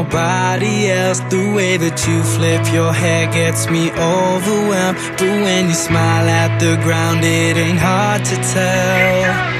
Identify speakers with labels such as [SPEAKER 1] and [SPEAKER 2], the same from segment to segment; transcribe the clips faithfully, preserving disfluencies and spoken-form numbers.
[SPEAKER 1] nobody else. The way that you flip your hair gets me overwhelmed. But when you smile at the ground, it ain't hard to tell.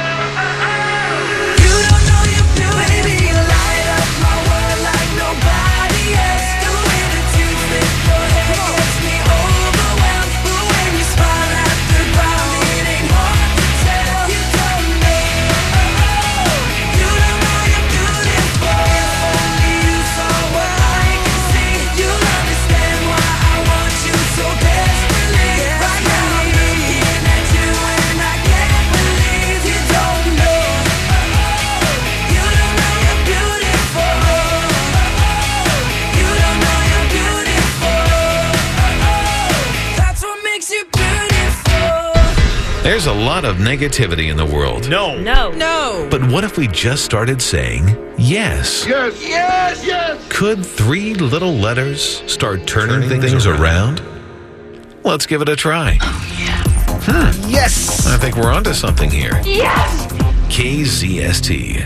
[SPEAKER 2] There's a lot of negativity in the world.
[SPEAKER 3] No.
[SPEAKER 4] No.
[SPEAKER 5] No.
[SPEAKER 2] But what if we just started saying yes?
[SPEAKER 6] Yes. Yes. Yes.
[SPEAKER 2] Could three little letters start turning,
[SPEAKER 6] Turning
[SPEAKER 2] things,
[SPEAKER 6] things
[SPEAKER 2] around? Let's give it a try.
[SPEAKER 5] Oh, yeah.
[SPEAKER 2] Hmm.
[SPEAKER 6] Yes.
[SPEAKER 2] I think we're onto something here.
[SPEAKER 5] Yes.
[SPEAKER 2] K Z S T.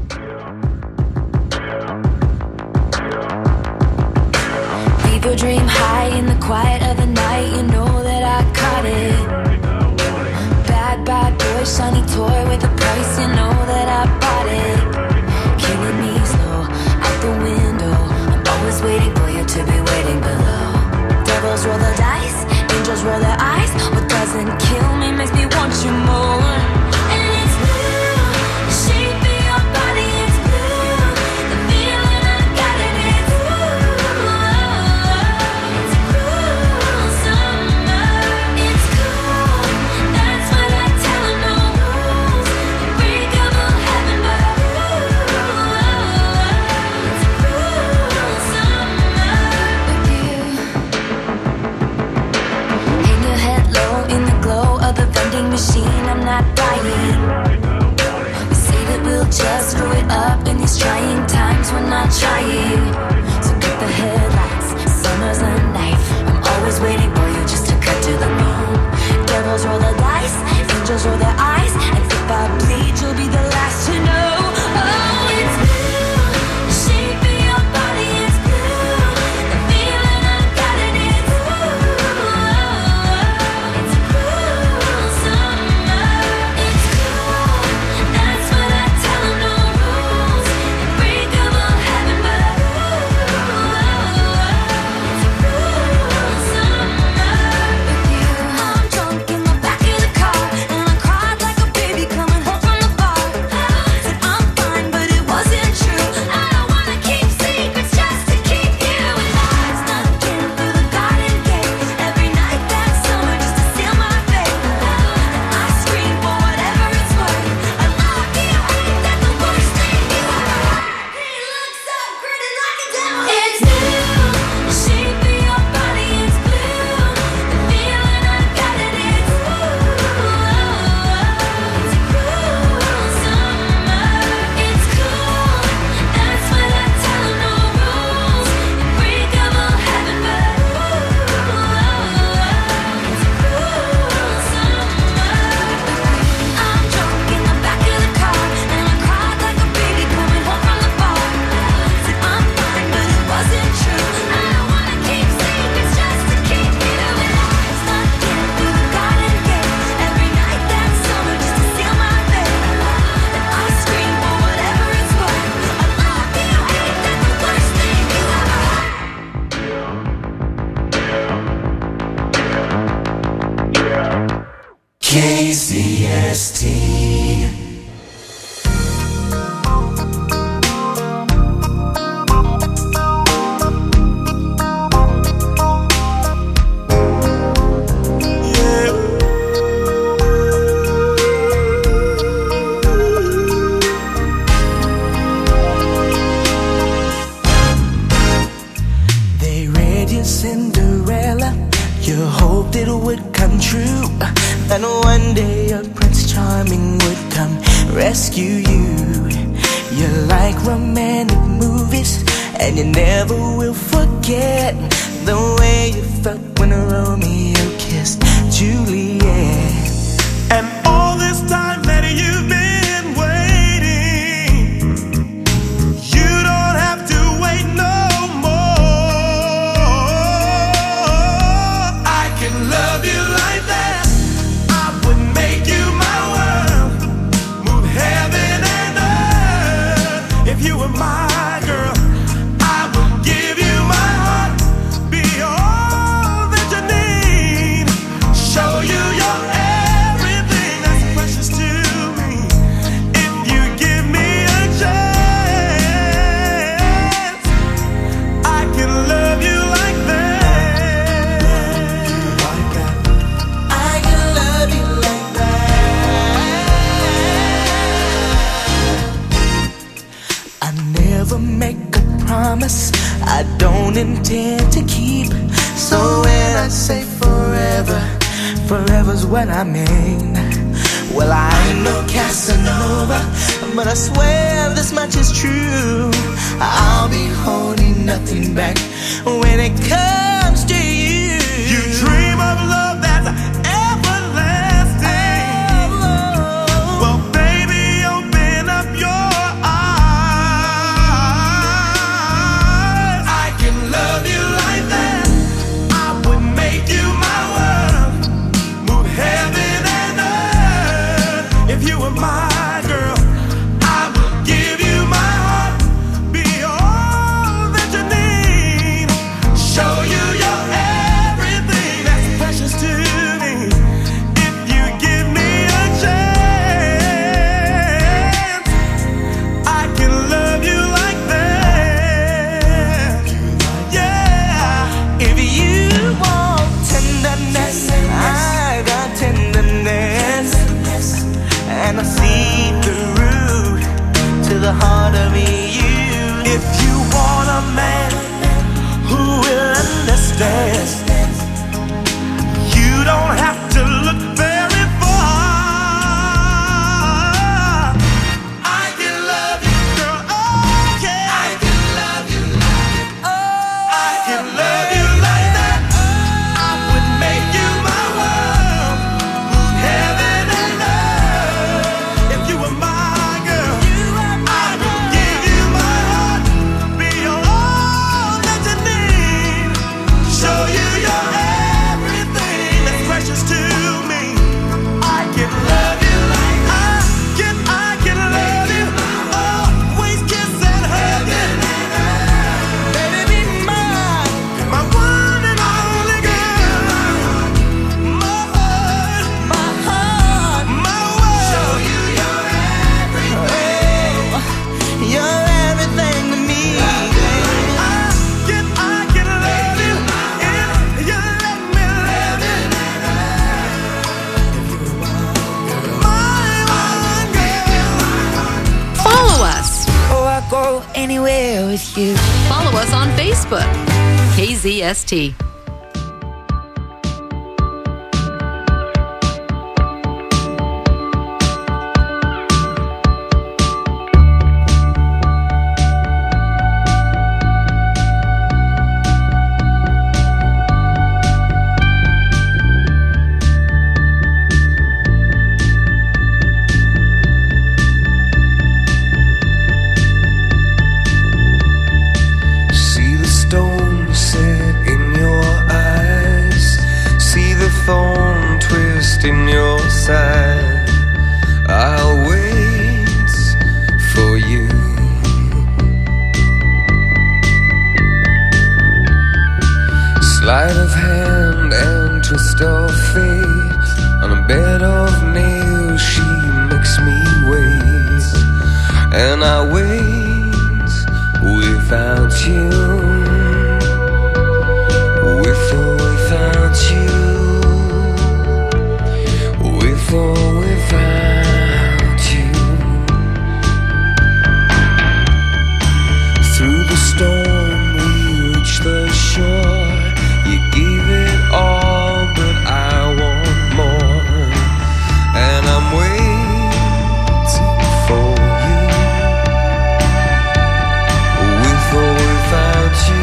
[SPEAKER 7] Leave your dream high in the quiet of the night. You know that I caught it. Bad, bad boy, shiny toy with a price. You know that I bought it. Killing me slow, out the window. I'm always waiting for you to be waiting below. Devils roll the dice, angels roll their eyes. What doesn't kill me makes me want you more. And it's blue, the shape of your body, it's blue. The feeling I got it, it's blue. It's cruel summer, it's cool. That's what I tell 'em, no rules. Unbreakable heaven, but ooh, it's cruel summer with you. Hang your head low in the glow of the vending machine. I'm not dying. We say that we'll just screw it up in these trying times. We're not trying. So cut the headlights. Summer's a knife. I'm always waiting for you just to cut to the moon. Devils roll the dice, angels roll their eyes. And if I bleed, you'll be the last to know. Oh, it's blue. The shape of your body, it's blue. The feeling I got it, it's blue. It's cruel summer, it's cool. That's what I tell 'em, no rules. Unbreakable heaven, but ooh, it's cruel summer with you. I'm drunk in the back of the car, and I cried like a baby coming home from the bar. Said I'm fine, but it wasn't true. I don't wanna keep secrets just to keep you alive. Snuck in through the garden gate every night that summer just to seal my fate. And I scream for whatever it's worth. I love you, ain't that the worst thing you ever heard? He looks so gritty like a devil. It's blue, the shape of your body, it's blue. The feeling I got it, it's blue. It's cruel summer, it's cool. That's what I tell 'em, no rules. Unbreakable heaven, but ooh, it's cruel summer. I'm drunk in the back of the car, and I cried like a baby coming home from the bar. Said I'm fine, but it wasn't true. I don't wanna keep secrets just to keep you alive. Snuck in through the garden gate every night that summer just to seal my fate. And I scream for whatever it's worth. I love you, ain't that the worst thing you ever heard?
[SPEAKER 1] K Z S T. They read your Cinderella. You hoped it would come true. And one day a Prince Charming would come rescue you. You like romantic movies, and you never will forget the way you felt when Romeo kissed Juliet.
[SPEAKER 3] And all this time that you've been waiting, you don't have to wait
[SPEAKER 1] intend to keep. So when I say forever, forever's what I mean. Well, I ain't no Casanova, but I swear this much is true. I'll be holding nothing back when it comes to you.
[SPEAKER 3] You dream of love that's everlasting.
[SPEAKER 1] Oh,
[SPEAKER 3] well, baby, open up your eyes. I can love you like that. I would make you my world, move heaven and earth. If you were my girl, I would give you my heart, be all that you need, show you your everything that's precious to me. If you give me a chance, I can love you like that. Yeah.
[SPEAKER 1] if you want tenderness, I got tenderness, and I see through to the heart of you.
[SPEAKER 3] If you want a man who will understand, you don't have to look very far. I can love you, girl. Okay. I can love you, love you. I can love you like that. I would make you my world, move heaven and earth. If you were my girl, I would give you my heart, be all that you need, show you your everything that's precious to me. I can love you like I can, I can love you, always kiss and hug you,
[SPEAKER 1] Baby, be mine.
[SPEAKER 3] my one and only girl, my heart,
[SPEAKER 1] My heart,
[SPEAKER 3] my world. Show you your everything.
[SPEAKER 1] oh, you're everything to me, baby.
[SPEAKER 3] I can, I can love you if you let me love you. My one girl.
[SPEAKER 4] Follow us.
[SPEAKER 7] Oh, I go anywhere with you.
[SPEAKER 4] Follow us on Facebook. K Z S T.
[SPEAKER 1] See the stone set in your eyes, see the thorn twist in your side. I'll wait for you. Sleight of hand and twist of fate, on a bed of nails she makes me wait, and I wait without you, with or without you, with or without you. Through the storm we reach the shore. You gave it all, but I want more, and I'm waiting for you, with or without you.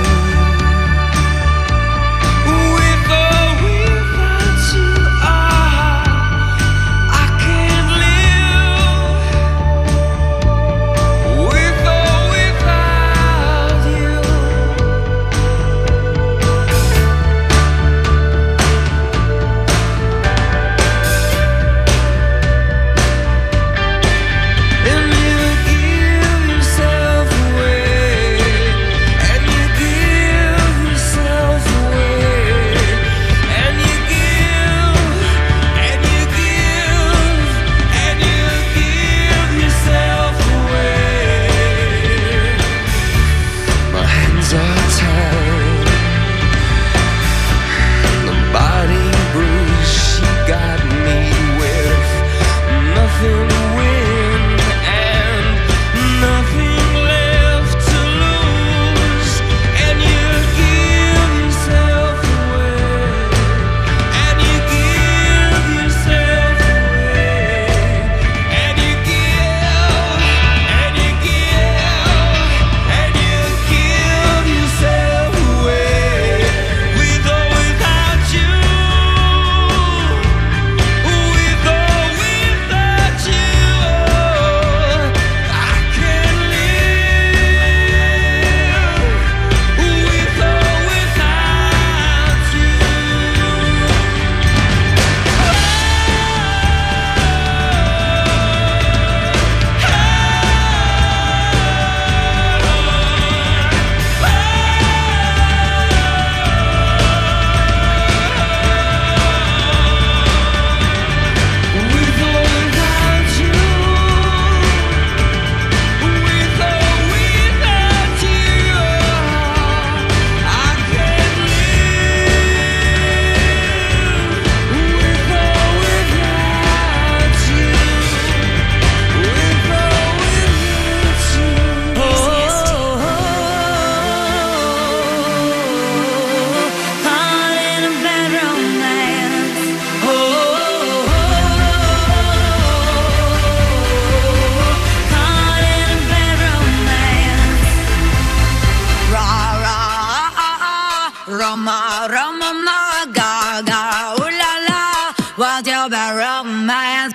[SPEAKER 7] Roma, Roma, ma, gaga, ooh la la. What's your bad romance?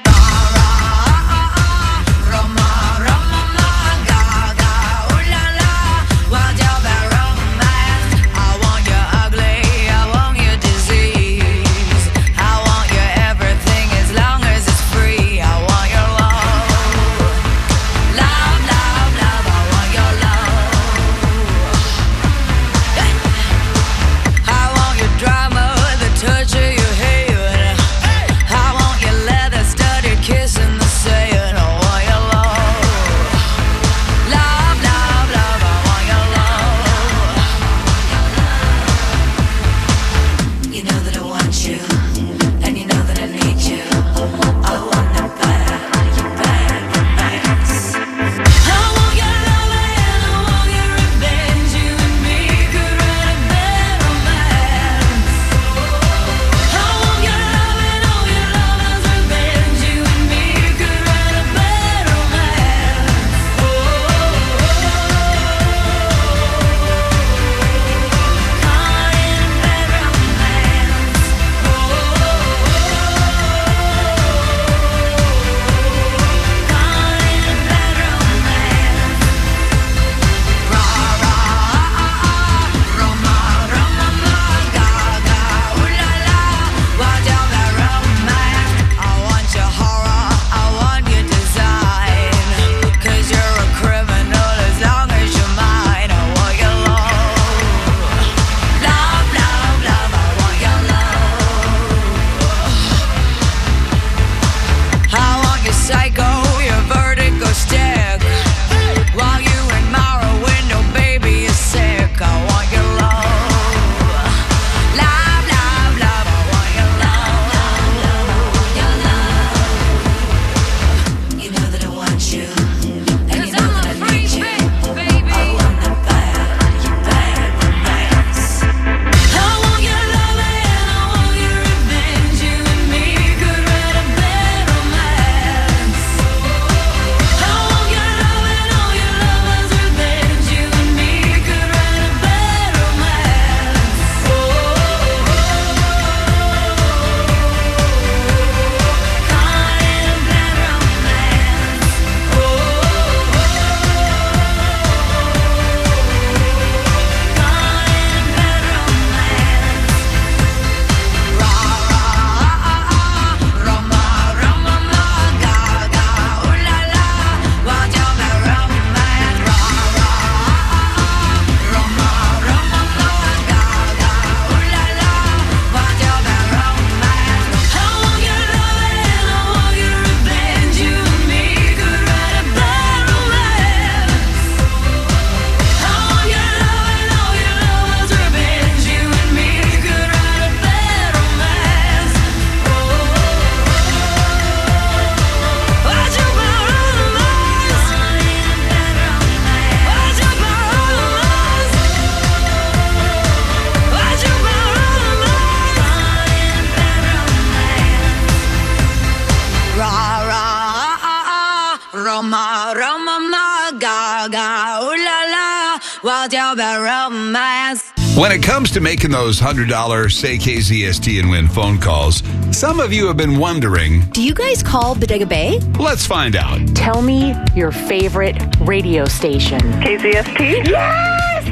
[SPEAKER 5] Roma, Roma, ma, gaga, ooh la la, what's your bad romance?
[SPEAKER 6] When it comes to making those one hundred dollars Say K Z S T and Win phone calls, some of you have been wondering,
[SPEAKER 8] do you guys call Bodega Bay?
[SPEAKER 6] Let's find out.
[SPEAKER 9] Tell me your favorite radio station.
[SPEAKER 10] K Z S T?
[SPEAKER 9] Yes!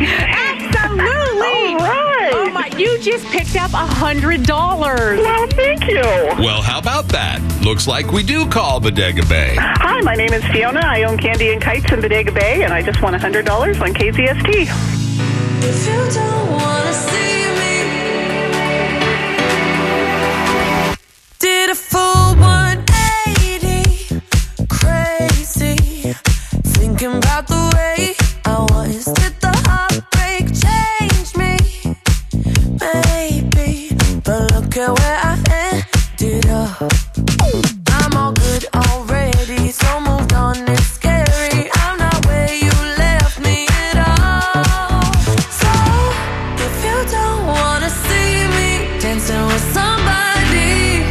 [SPEAKER 9] Absolutely!
[SPEAKER 10] All right!
[SPEAKER 9] Oh my, you just picked up one hundred dollars.
[SPEAKER 10] Well, thank you.
[SPEAKER 6] Well, how about that? Looks like we do call Bodega Bay.
[SPEAKER 10] Hi, my name is Fiona. I own Candy and Kites in Bodega Bay, and I just won one hundred dollars on K Z S T.
[SPEAKER 7] If you don't wanna see me, did a full one eighty, crazy, thinking about the way I was. Did the heartbreak change me? Maybe, but look at where I ended up. I'm all good already, so moved on, it's scary. I'm not where you left me at all. So, if you don't wanna see me dancing with somebody,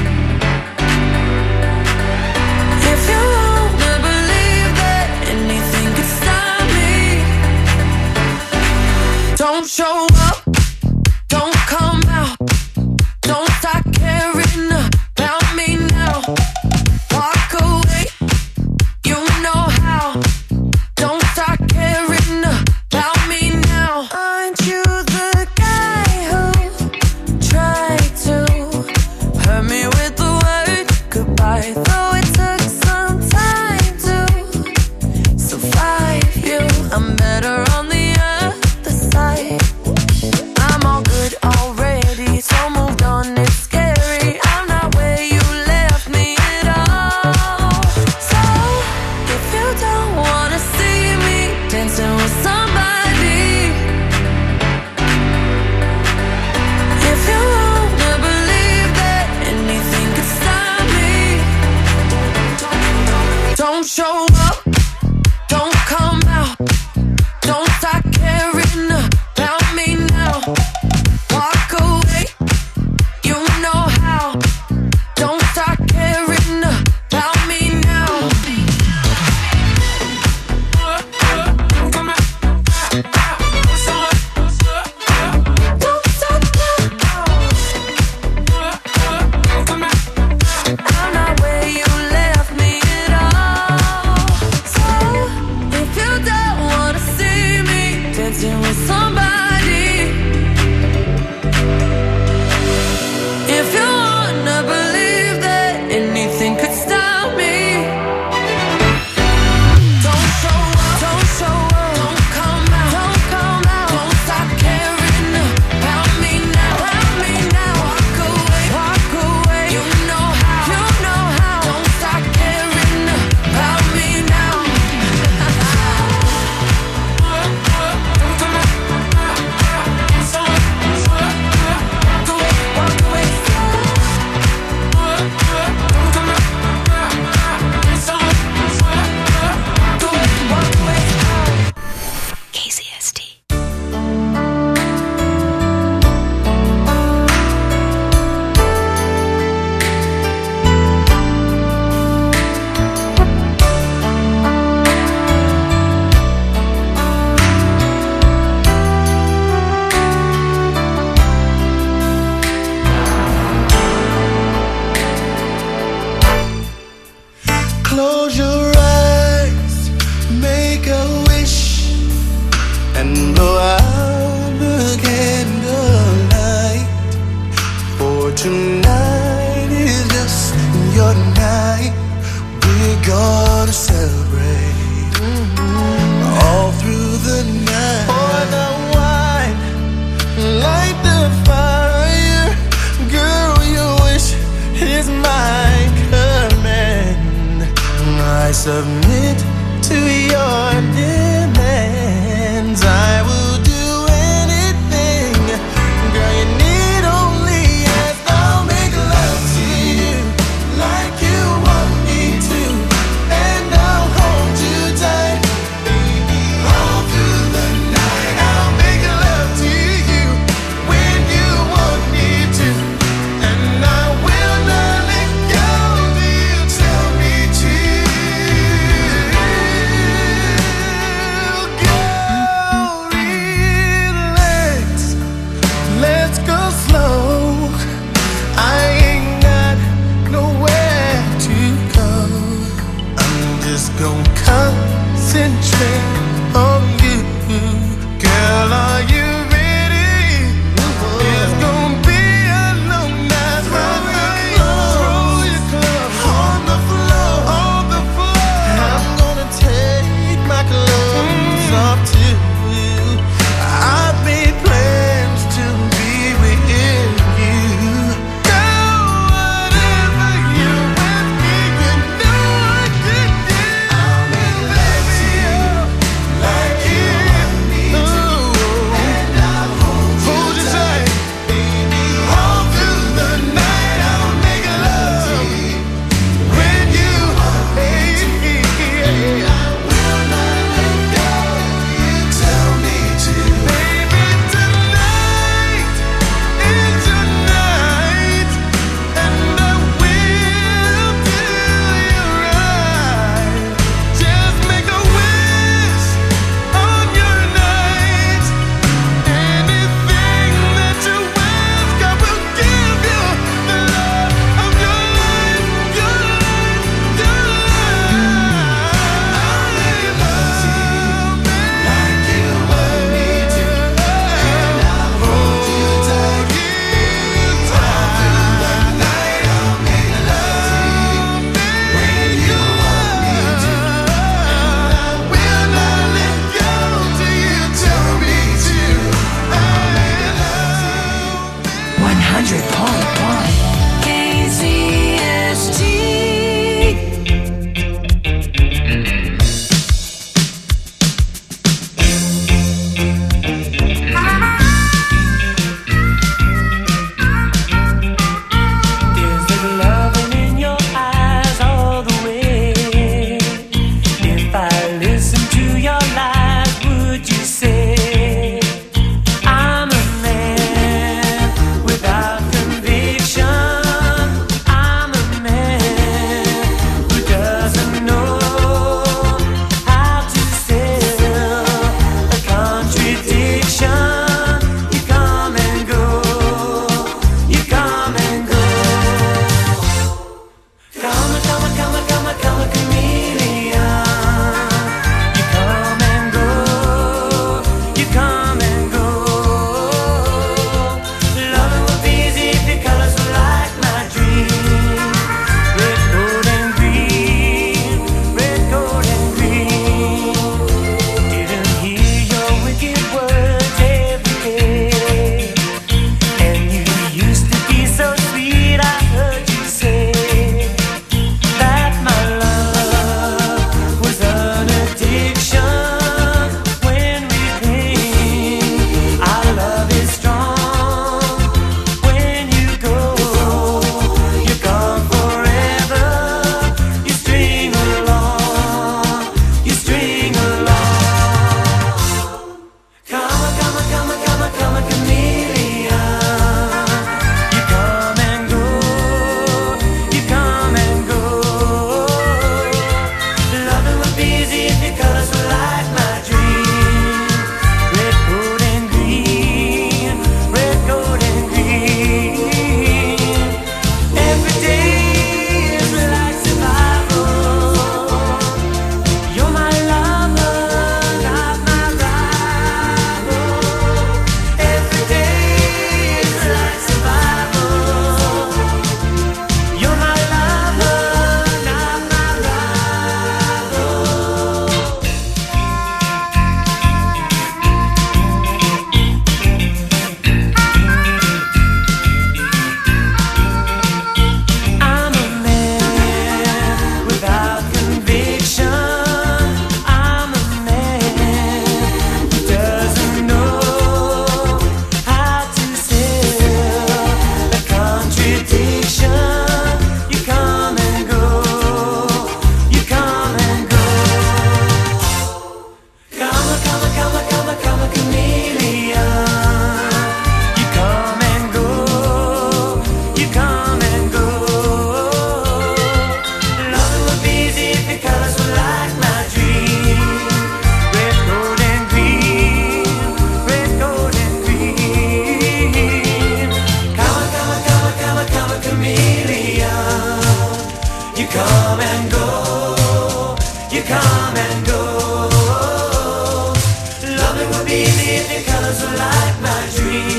[SPEAKER 7] if you wanna believe that anything could stop me, don't show up,
[SPEAKER 5] Don't come out. Don't start caring about me now. Walk away. You know how. Don't start caring about me now. Aren't you the guy who tried to hurt me with the word goodbye? Though it took some time to survive you, I'm better on the other side. I'm all good already, so moved on, it's scary. I'm not where you left me at all. So, if you don't wanna see me dancing with somebody, if you wanna believe that anything could stop me, don't show up, don't come out, don't start caring about me now. Walk away, you know how. Don't start caring about me now. Don't start now. I'm not where you left me at all. So, if you don't wanna see me dancing with somebody, if you wanna believe that anything could stop me, don't show up, don't show up, don't come out, don't come out, don't stop caring about me now, about me now. Walk away, walk away, you know how, you know how. Don't stop caring about me now. Walk away, walk away.
[SPEAKER 8] K Z S T.
[SPEAKER 1] Close your eyes, make a wish, and blow out the candlelight. For tonight is just your night. We're gonna celebrate all through the night. Pour the wine, light the fire. Girl, your wish is my command. I submit to your demands. I will do anything. Girl, you need only ask. I'll make love to you like you want me to, and I'll hold you tight all through the night. I'll make love to you when you want me to, and I will not let go till you tell me to.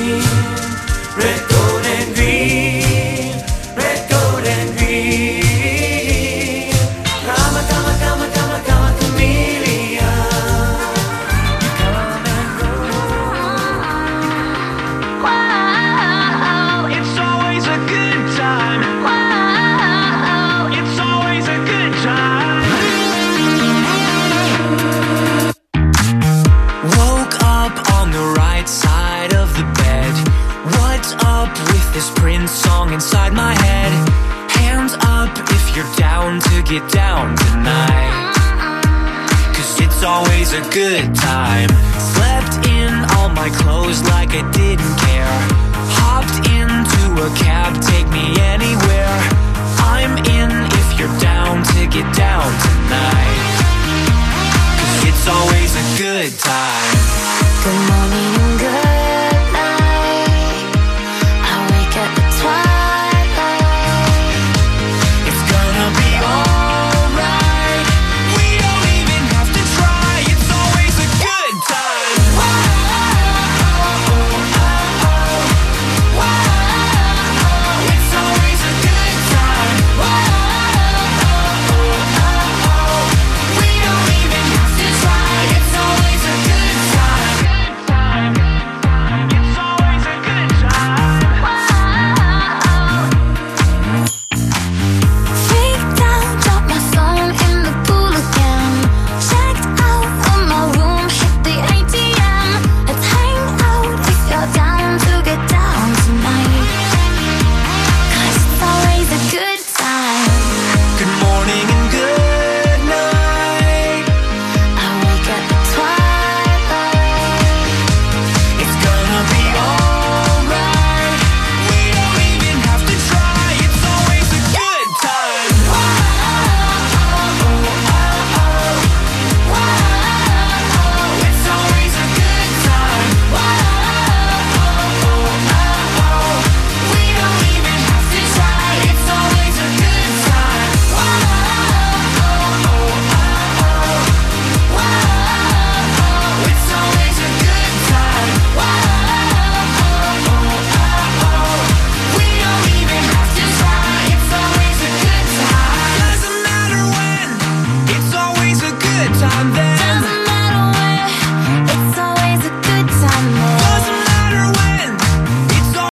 [SPEAKER 1] green, red, gold, and green, red, gold, and green. Come a, come a, come a, come a, come a chameleon. You come and go.
[SPEAKER 3] Wow, it's always a good time. Wow, it's always a good time.
[SPEAKER 1] Woke up on the right side of the bed. What's up with this Prince song inside my head? Hands up if you're down to get down tonight, 'cause it's always a good time. Slept in all my clothes like I didn't care.